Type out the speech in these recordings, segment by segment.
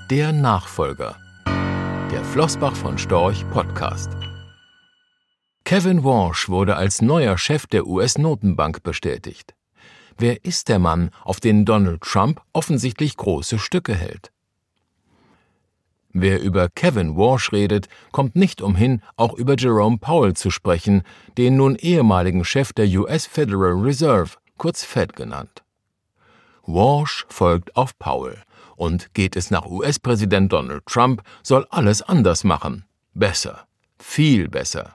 der Nachfolger. Der Flossbach von Storch Podcast. Kevin Warsh wurde als neuer Chef der US-Notenbank bestätigt. Wer ist der Mann, auf den Donald Trump offensichtlich große Stücke hält? Wer über Kevin Warsh redet, kommt nicht umhin, auch über Jerome Powell zu sprechen, den nun ehemaligen Chef der US Federal Reserve, kurz Fed genannt. Warsh folgt auf Powell, und geht es nach US-Präsident Donald Trump, soll alles anders machen. Besser. Viel besser.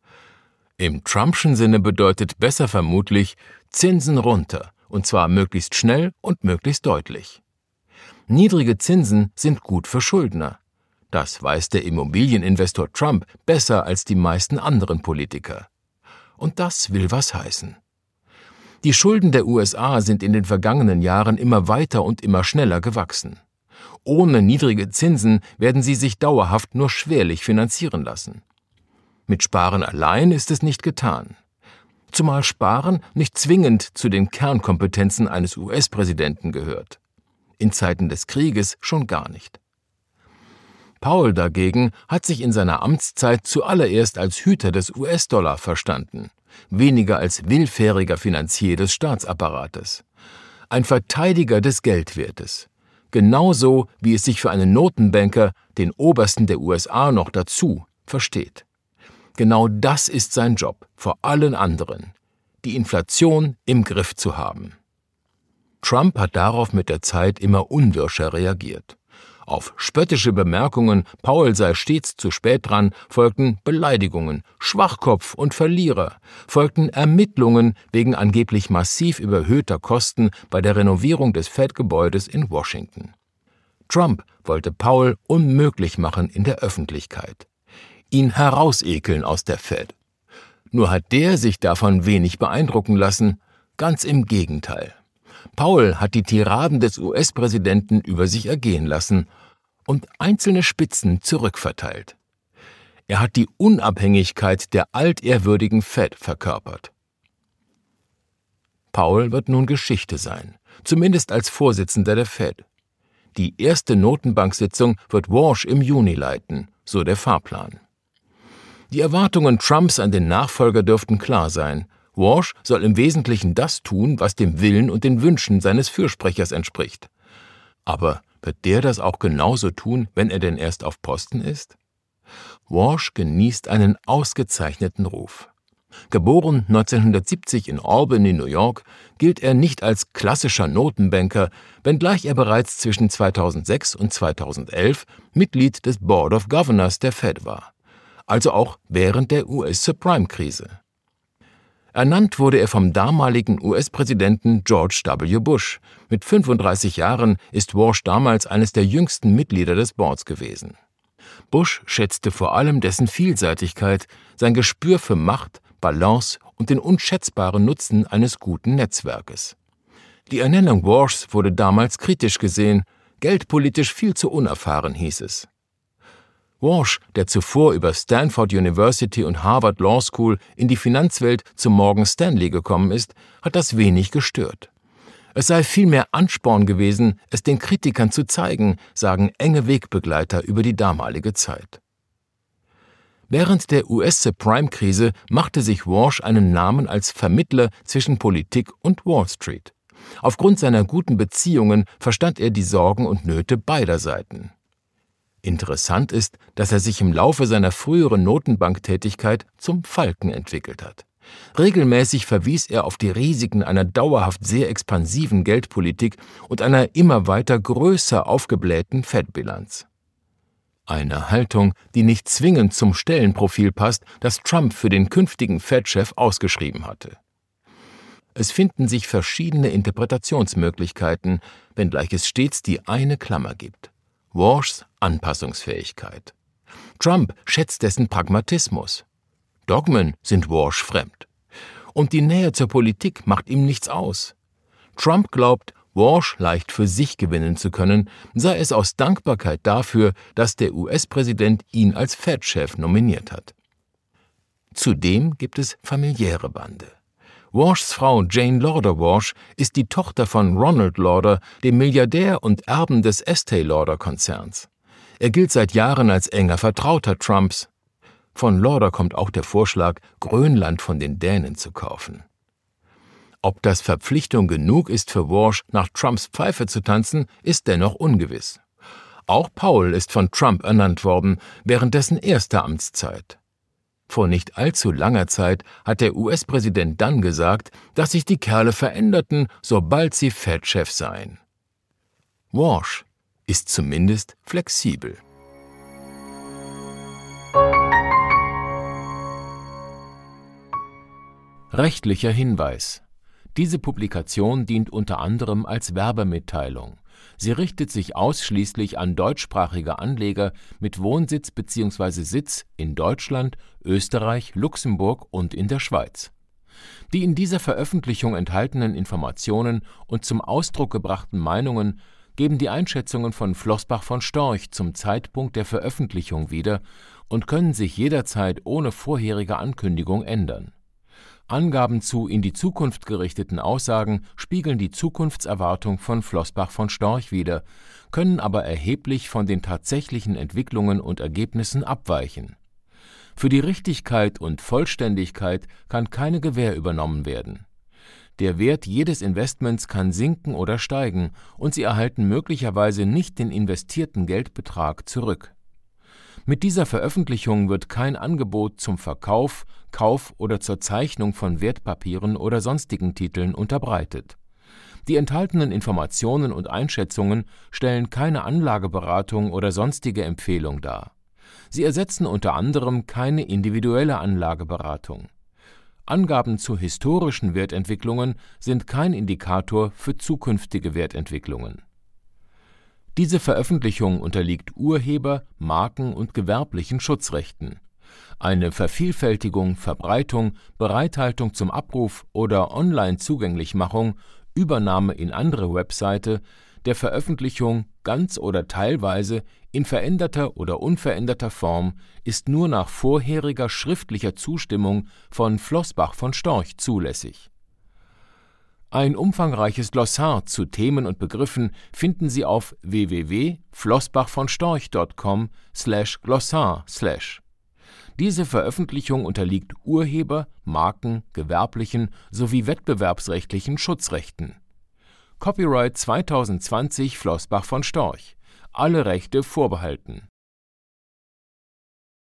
Im Trumpschen Sinne bedeutet besser vermutlich Zinsen runter, und zwar möglichst schnell und möglichst deutlich. Niedrige Zinsen sind gut für Schuldner. Das weiß der Immobilieninvestor Trump besser als die meisten anderen Politiker. Und das will was heißen. Die Schulden der USA sind in den vergangenen Jahren immer weiter und immer schneller gewachsen. Ohne niedrige Zinsen werden sie sich dauerhaft nur schwerlich finanzieren lassen. Mit Sparen allein ist es nicht getan. Zumal Sparen nicht zwingend zu den Kernkompetenzen eines US-Präsidenten gehört. In Zeiten des Krieges schon gar nicht. Powell dagegen hat sich in seiner Amtszeit zuallererst als Hüter des US-Dollar verstanden, weniger als willfähriger Finanzier des Staatsapparates. Ein Verteidiger des Geldwertes. Genauso, wie es sich für einen Notenbanker, den Obersten der USA noch dazu, versteht. Genau das ist sein Job, vor allen anderen, die Inflation im Griff zu haben. Trump hat darauf mit der Zeit immer unwirscher reagiert. Auf spöttische Bemerkungen, Powell sei stets zu spät dran, folgten Beleidigungen, Schwachkopf und Verlierer, folgten Ermittlungen wegen angeblich massiv überhöhter Kosten bei der Renovierung des Fed-Gebäudes in Washington. Trump wollte Powell unmöglich machen in der Öffentlichkeit. Ihn herausekeln aus der Fed. Nur hat der sich davon wenig beeindrucken lassen, ganz im Gegenteil. Powell hat die Tiraden des US-Präsidenten über sich ergehen lassen und einzelne Spitzen zurückverteilt. Er hat die Unabhängigkeit der altehrwürdigen Fed verkörpert. Powell wird nun Geschichte sein, zumindest als Vorsitzender der Fed. Die erste Notenbanksitzung wird Warsh im Juni leiten, so der Fahrplan. Die Erwartungen Trumps an den Nachfolger dürften klar sein. Warsh soll im Wesentlichen das tun, was dem Willen und den Wünschen seines Fürsprechers entspricht. Aber wird der das auch genauso tun, wenn er denn erst auf Posten ist? Warsh genießt einen ausgezeichneten Ruf. Geboren 1970 in Albany, New York, gilt er nicht als klassischer Notenbanker, wenngleich er bereits zwischen 2006 und 2011 Mitglied des Board of Governors der Fed war. Also auch während der US-Subprime-Krise. Ernannt wurde er vom damaligen US-Präsidenten George W. Bush. Mit 35 Jahren ist Warsh damals eines der jüngsten Mitglieder des Boards gewesen. Bush schätzte vor allem dessen Vielseitigkeit, sein Gespür für Macht, Balance und den unschätzbaren Nutzen eines guten Netzwerkes. Die Ernennung Warshs wurde damals kritisch gesehen, geldpolitisch viel zu unerfahren, hieß es. Warsh, der zuvor über Stanford University und Harvard Law School in die Finanzwelt zu Morgan Stanley gekommen ist, hat das wenig gestört. Es sei vielmehr Ansporn gewesen, es den Kritikern zu zeigen, sagen enge Wegbegleiter über die damalige Zeit. Während der US-Subprime-Krise machte sich Warsh einen Namen als Vermittler zwischen Politik und Wall Street. Aufgrund seiner guten Beziehungen verstand er die Sorgen und Nöte beider Seiten. Interessant ist, dass er sich im Laufe seiner früheren Notenbanktätigkeit zum Falken entwickelt hat. Regelmäßig verwies er auf die Risiken einer dauerhaft sehr expansiven Geldpolitik und einer immer weiter größer aufgeblähten Fed-Bilanz. Eine Haltung, die nicht zwingend zum Stellenprofil passt, das Trump für den künftigen Fed-Chef ausgeschrieben hatte. Es finden sich verschiedene Interpretationsmöglichkeiten, wenngleich es stets die eine Klammer gibt: Warshs Anpassungsfähigkeit. Trump schätzt dessen Pragmatismus. Dogmen sind Warsh fremd. Und die Nähe zur Politik macht ihm nichts aus. Trump glaubt, Warsh leicht für sich gewinnen zu können, sei es aus Dankbarkeit dafür, dass der US-Präsident ihn als Fed-Chef nominiert hat. Zudem gibt es familiäre Bande. Walshs Frau Jane Lauder Walsh ist die Tochter von Ronald Lauder, dem Milliardär und Erben des Estée Lauder-Konzerns. Er gilt seit Jahren als enger Vertrauter Trumps. Von Lauder kommt auch der Vorschlag, Grönland von den Dänen zu kaufen. Ob das Verpflichtung genug ist für Walsh, nach Trumps Pfeife zu tanzen, ist dennoch ungewiss. Auch Powell ist von Trump ernannt worden, während dessen erster Amtszeit. Vor nicht allzu langer Zeit hat der US-Präsident dann gesagt, dass sich die Kerle veränderten, sobald sie Fed-Chef seien. Walsh ist zumindest flexibel. Rechtlicher Hinweis: Diese Publikation dient unter anderem als Werbemitteilung. Sie richtet sich ausschließlich an deutschsprachige Anleger mit Wohnsitz bzw. Sitz in Deutschland, Österreich, Luxemburg und in der Schweiz. Die in dieser Veröffentlichung enthaltenen Informationen und zum Ausdruck gebrachten Meinungen geben die Einschätzungen von Floßbach von Storch zum Zeitpunkt der Veröffentlichung wieder und können sich jederzeit ohne vorherige Ankündigung ändern. Angaben zu in die Zukunft gerichteten Aussagen spiegeln die Zukunftserwartung von Floßbach von Storch wider, können aber erheblich von den tatsächlichen Entwicklungen und Ergebnissen abweichen. Für die Richtigkeit und Vollständigkeit kann keine Gewähr übernommen werden. Der Wert jedes Investments kann sinken oder steigen, und Sie erhalten möglicherweise nicht den investierten Geldbetrag zurück. Mit dieser Veröffentlichung wird kein Angebot zum Verkauf, Kauf oder zur Zeichnung von Wertpapieren oder sonstigen Titeln unterbreitet. Die enthaltenen Informationen und Einschätzungen stellen keine Anlageberatung oder sonstige Empfehlung dar. Sie ersetzen unter anderem keine individuelle Anlageberatung. Angaben zu historischen Wertentwicklungen sind kein Indikator für zukünftige Wertentwicklungen. Diese Veröffentlichung unterliegt Urheber-, Marken- und gewerblichen Schutzrechten. Eine Vervielfältigung, Verbreitung, Bereithaltung zum Abruf oder Online-Zugänglichmachung, Übernahme in andere Webseite der Veröffentlichung ganz oder teilweise in veränderter oder unveränderter Form ist nur nach vorheriger schriftlicher Zustimmung von Floßbach von Storch zulässig. Ein umfangreiches Glossar zu Themen und Begriffen finden Sie auf www.floßbachvonstorch.com/glossar/. Diese Veröffentlichung unterliegt Urheber-, Marken-, gewerblichen sowie wettbewerbsrechtlichen Schutzrechten. Copyright 2020 Floßbach von Storch. Alle Rechte vorbehalten.